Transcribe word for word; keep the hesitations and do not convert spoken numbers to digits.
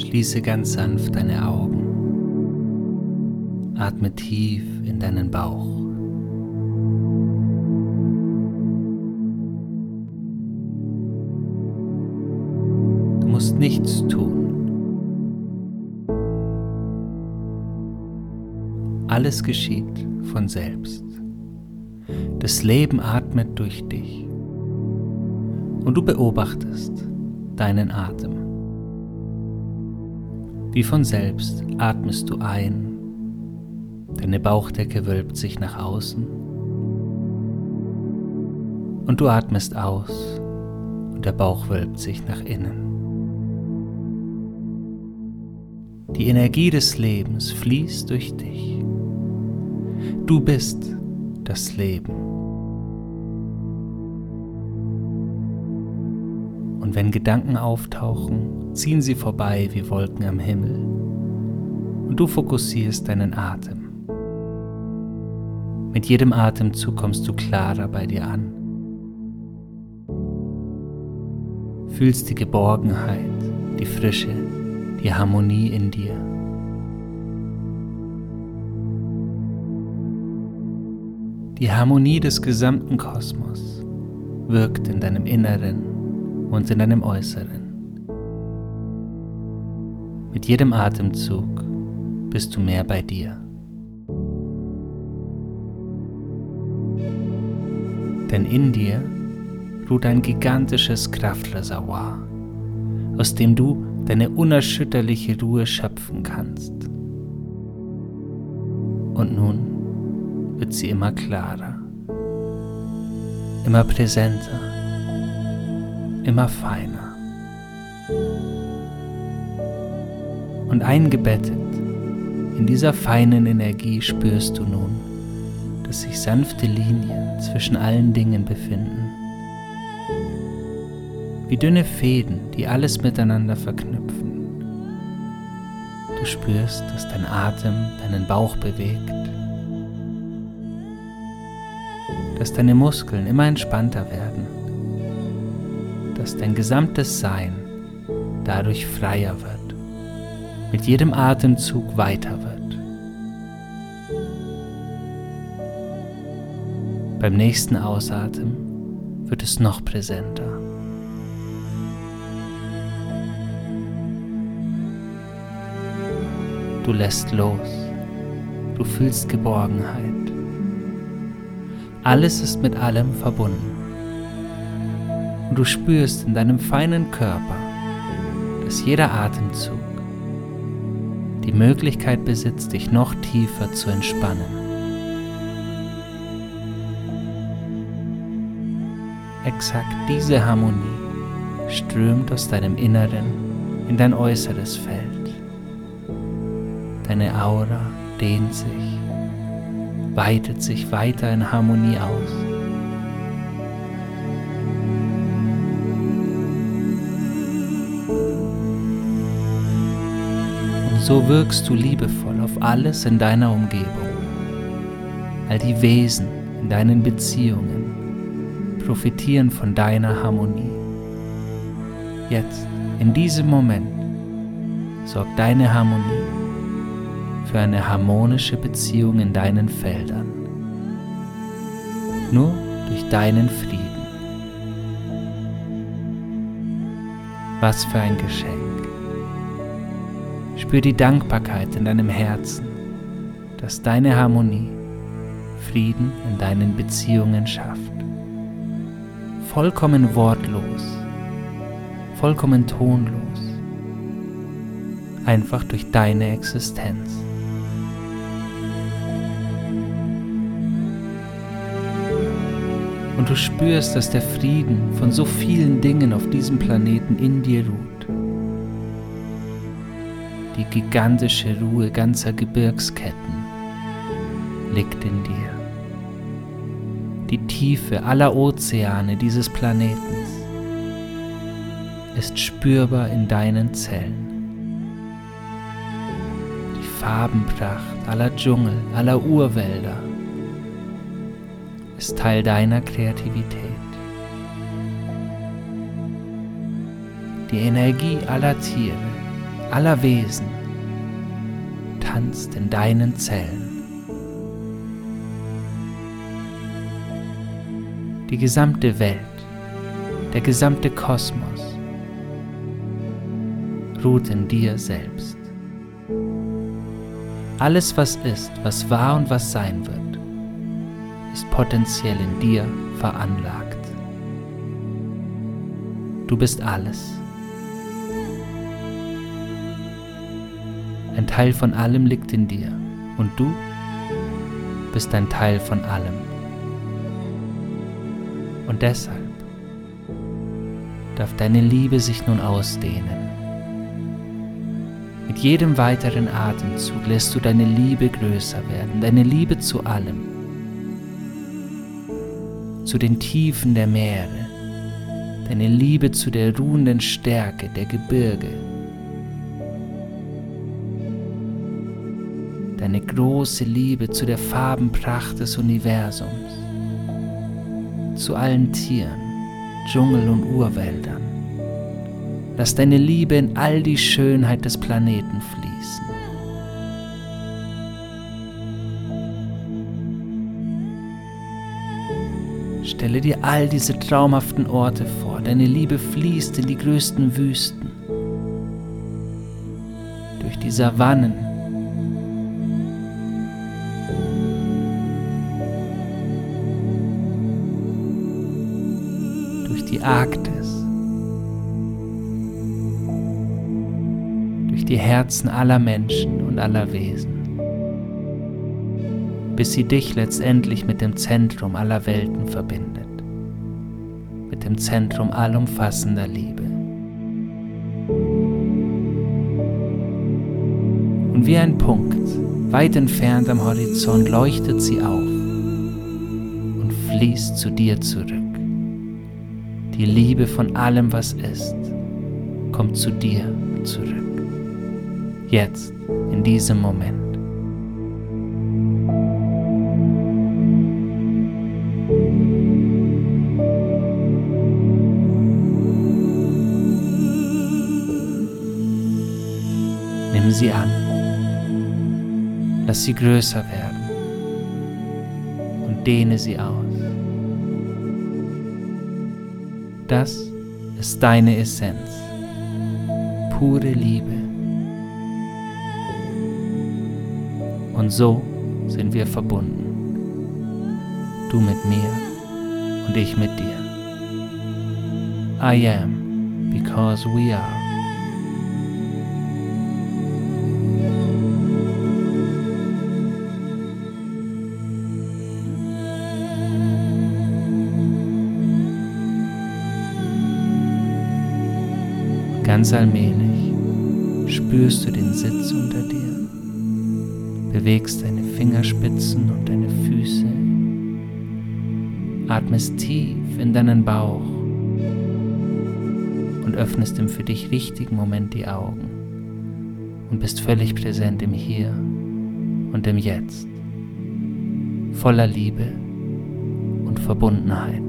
Schließe ganz sanft deine Augen. Atme tief in deinen Bauch. Du musst nichts tun. Alles geschieht von selbst. Das Leben atmet durch dich und du beobachtest deinen Atem. Wie von selbst atmest du ein, deine Bauchdecke wölbt sich nach außen und du atmest aus und der Bauch wölbt sich nach innen. Die Energie des Lebens fließt durch dich. Du bist das Leben. Und wenn Gedanken auftauchen, ziehen sie vorbei wie Wolken am Himmel. Und du fokussierst deinen Atem. Mit jedem Atemzug kommst du klarer bei dir an. Fühlst die Geborgenheit, die Frische, die Harmonie in dir. Die Harmonie des gesamten Kosmos wirkt in deinem Inneren und in deinem Äußeren. Mit jedem Atemzug bist du mehr bei dir. Denn in dir ruht ein gigantisches Kraftreservoir, aus dem du deine unerschütterliche Ruhe schöpfen kannst. Und nun wird sie immer klarer, immer präsenter, immer feiner. Und eingebettet in dieser feinen Energie spürst du nun, dass sich sanfte Linien zwischen allen Dingen befinden. Wie dünne Fäden, die alles miteinander verknüpfen. Du spürst, dass dein Atem deinen Bauch bewegt, dass deine Muskeln immer entspannter werden, dass dein gesamtes Sein dadurch freier wird, mit jedem Atemzug weiter wird. Beim nächsten Ausatmen wird es noch präsenter. Du lässt los, du fühlst Geborgenheit. Alles ist mit allem verbunden. Und du spürst in deinem feinen Körper, dass jeder Atemzug die Möglichkeit besitzt, dich noch tiefer zu entspannen. Exakt diese Harmonie strömt aus deinem Inneren in dein äußeres Feld. Deine Aura dehnt sich, weitet sich weiter in Harmonie aus. Und so wirkst du liebevoll auf alles in deiner Umgebung. All die Wesen in deinen Beziehungen profitieren von deiner Harmonie. Jetzt, in diesem Moment, sorgt deine Harmonie für eine harmonische Beziehung in deinen Feldern. Nur durch deinen Frieden. Was für ein Geschenk. Spür die Dankbarkeit in deinem Herzen, dass deine Harmonie Frieden in deinen Beziehungen schafft. Vollkommen wortlos, vollkommen tonlos, einfach durch deine Existenz. Und du spürst, dass der Frieden von so vielen Dingen auf diesem Planeten in dir ruht. Die gigantische Ruhe ganzer Gebirgsketten liegt in dir. Die Tiefe aller Ozeane dieses Planetens ist spürbar in deinen Zellen. Die Farbenpracht aller Dschungel, aller Urwälder ist Teil deiner Kreativität. Die Energie aller Tiere, aller Wesen tanzt in deinen Zellen. Die gesamte Welt, der gesamte Kosmos ruht in dir selbst. Alles, was ist, was war und was sein wird, ist potenziell in dir veranlagt. Du bist alles. Ein Teil von allem liegt in dir und du bist ein Teil von allem. Und deshalb darf deine Liebe sich nun ausdehnen. Mit jedem weiteren Atemzug lässt du deine Liebe größer werden, deine Liebe zu allem, zu den Tiefen der Meere, deine Liebe zu der ruhenden Stärke der Gebirge, deine große Liebe zu der Farbenpracht des Universums, zu allen Tieren, Dschungel und Urwäldern. Lass deine Liebe in all die Schönheit des Planeten fließen. Stelle dir all diese traumhaften Orte vor. Deine Liebe fließt in die größten Wüsten, durch die Savannen, durch die Arktis, durch die Herzen aller Menschen und aller Wesen, bis sie dich letztendlich mit dem Zentrum aller Welten verbindet, mit dem Zentrum allumfassender Liebe. Und wie ein Punkt, weit entfernt am Horizont, leuchtet sie auf und fließt zu dir zurück. Die Liebe von allem, was ist, kommt zu dir zurück. Jetzt, in diesem Moment. Nimm sie an. Lass sie größer werden und dehne sie aus. Das ist deine Essenz, pure Liebe. Und so sind wir verbunden. Du mit mir und ich mit dir. I am because we are. Ganz allmählich spürst du den Sitz unter dir, bewegst deine Fingerspitzen und deine Füße, atmest tief in deinen Bauch und öffnest im für dich richtigen Moment die Augen und bist völlig präsent im Hier und im Jetzt, voller Liebe und Verbundenheit.